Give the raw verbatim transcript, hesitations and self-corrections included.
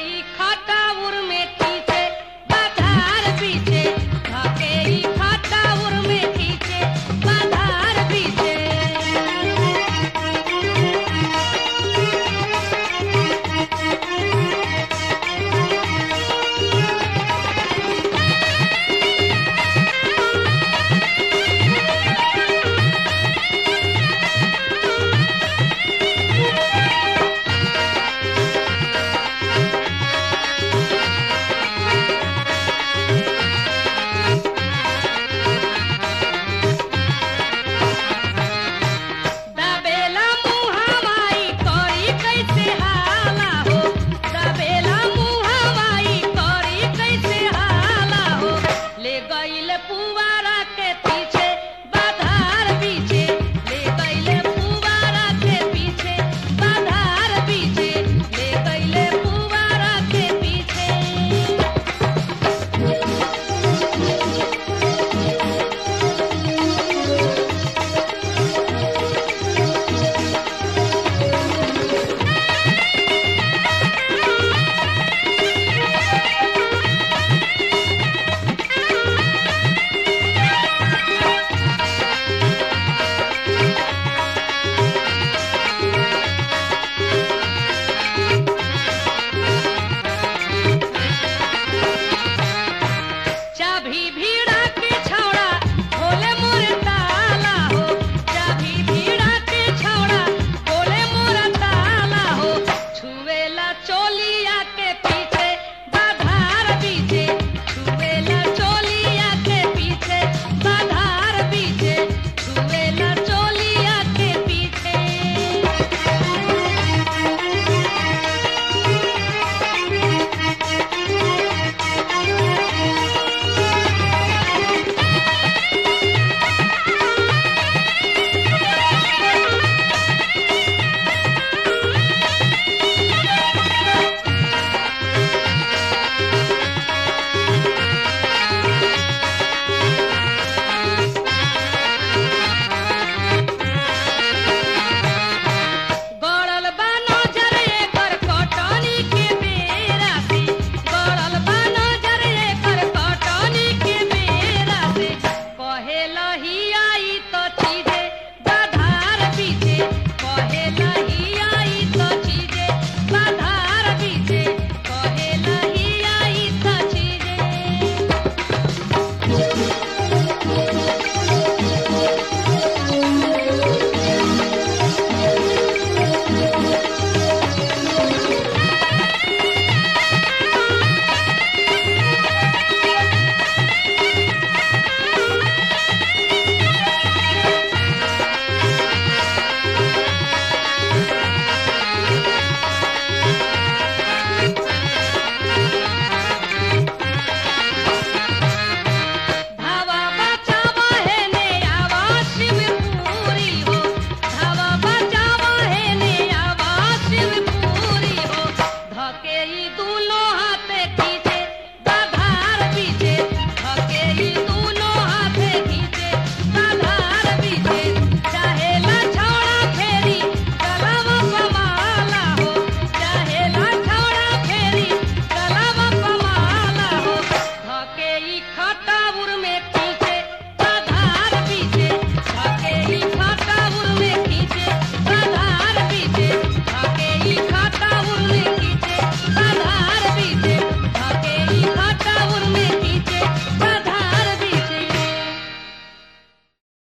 ई खाटा उर में खींचे बाधार पीछे धके ई खाटा उर में खींचे बाधार पीछे दबेला मुहावाई करी कैसे हाला हो दबेला मुहावाई करी कैसे हाला हो ले गईल पुवारा के पीछे बाधार पीछे ले गईल पुवारा के पीछे बाधार पीछे ले गईल पुवारा के पीछे चाभी भीड़ा के छौड़ा खोले मोरे ताला हो चाभी भीड़ा के छौड़ा खोले मोरा ताला हो छुएला चोलिया के पीछे बाधार पीछे छुएला चोलिया के पीछे बाधार पीछे छुएला चोलिया के पीछे गड़ल बा नजर एकर कटनी के बेरा से गड़ल बा नजर एकर कटनी के बेरा से कहेला ही आई तो चीजे बाधार पीछे कहेला ही आई तो चीजे बाधार पीछे कहेला ही आई तो चीजे धावा बचावा है ने आवाज शिवपुरी हो धावा बचावा है ने आवाज शिवपुरी हो धके ई दूलो